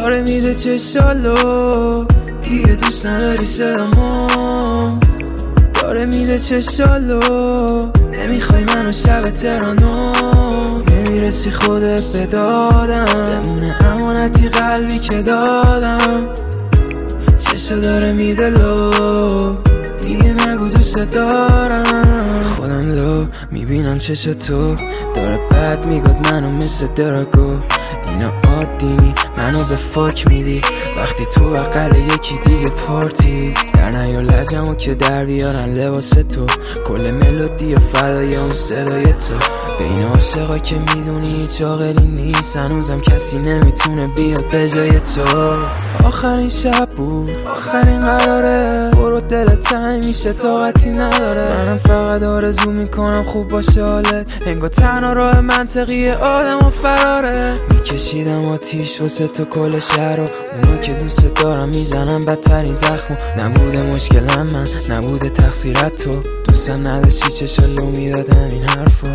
داره میده چشالو دیگه دوست نداری صدامو داره میده چشالو نمیخوای منو شب ترانو نمیرسی خودت به دادم بمونه امانتی قلبی که دادم چشا داره میده لو دیگه نگو دوست دارم خودم لو میبینم چشا تو داره بد میگاد منو مثل دراگو اینا عادی منو به فاک میدی وقتی تو بغل یکی دیگه پارتی در نیار لجمو که در بیارن لباس تو کل ملودی و فدای اون صدای تو بین عاشقا که میدونی هیچ عاقلی نیست هنوزم کسی نمیتونه بیاد به جای تو آخرین شب بود آخرین قراره برو دلت تنگ میشه طاقتی نداره منم فقط آرزو میکنم خوب باشه حالت انگار تنها راه منطقی آدم و فراره میکشیدم آتیش واسه تو کل شهر و اونا که دوست دارم میزنم بدترین زخمو نبوده مشکلم من نبوده تقصیرت تو دوستم نداشتی چشالو میدادم این حرفو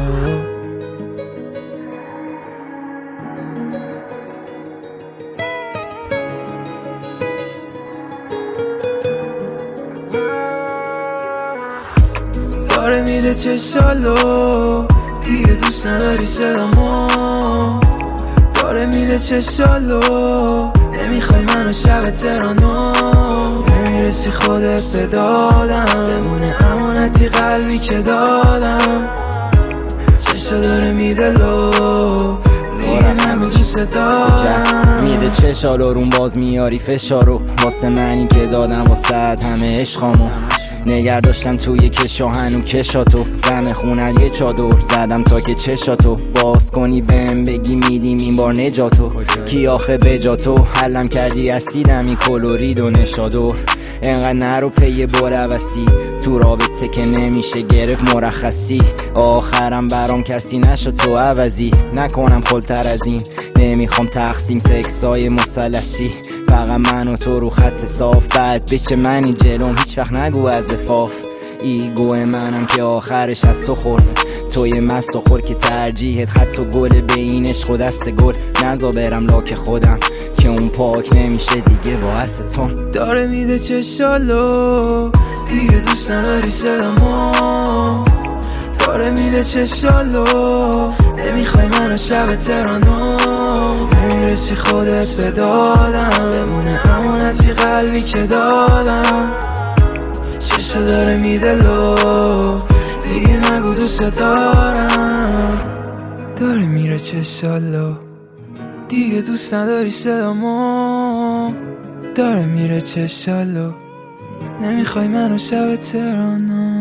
داره میده چشالو دیگه دوست نداری صدامو داره میده چشالو نمیخوای منو شب ترانو نمیرسی خودت به دادم بمونه امانتی قلبی که دادم چشا داره میده لو دیگه نگو دوست دارم میده چشالو روم باز میاری فشارو واسه منی که دادم واسه همه عشقامو نگر داشتم توی کشا هنو کشاتو غم خونت یه چادر زدم تا که چشاتو باز کنی بهم بگی میدیم این بار نجاتو کی آخه بجاتو حلم کردی اسیدمی کلورید و نشادو انقدر نرو پی بروسی تو رابطه که نمیشه گرفت مرخصی آخرم برام کسی نشد تو عوضی نکنم خلتر از این نمیخوام تقسیم سکسای مثلثی فقط من و تو رو خط صاف بعد بچه منی جلوم هیچ وقت نگو از لفاف ایگو منم که آخرش از تو خورد توی مست و خور که ترجیحت خط و گل به این عشق و دست گل نزا برم لاک خودم که اون پاک نمیشه دیگه با استون داره میده چشالو دیگه دوست نداری صدامو داره میده چشالو نمیخوای منو شب ترانو نمیرسی خودت به دادم بمونه امانتی قلبی که دادم چشا داره میده لو دیگه نگو دوست دارم داره میره چشالو دیگه دوست نداری صدامو داره میره چشالو نمیخوای منو شب ترانو